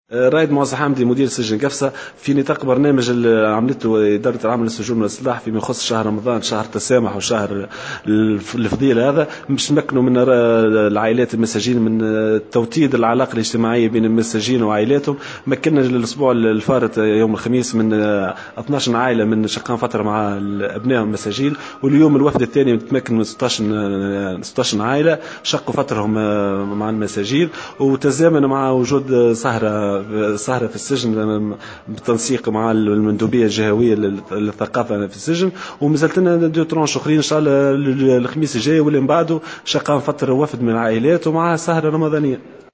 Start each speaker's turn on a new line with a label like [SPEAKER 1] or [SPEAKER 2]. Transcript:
[SPEAKER 1] رائد موظف حمدي مدير سجن قفصة في نطاق برنامج اللي عملته إدارة العمل السجون والإصلاح فيما يخص شهر رمضان، شهر التسامح وشهر الفضيلة. هذا باش نمكنوا من العائلات المساجين من توطيد العلاقة الاجتماعية بين المساجين وعائلاتهم. مكنا الأسبوع الفارط يوم الخميس من 12 عائلة من شقان فترة مع أبنائهم المساجين، واليوم الوفد الثاني متمكن من 16 عائلة شقوا فترهم مع المساجين، وتزامن مع وجود سهرة في السجن بالتنسيق مع المندوبية الجهوية للثقافة في السجن. ومازلت لنا دو ترونش أخرين إن شاء الله الخميس الجاي واللي من بعده شقان فترة وفد من العائلات ومعها سهرة رمضانية.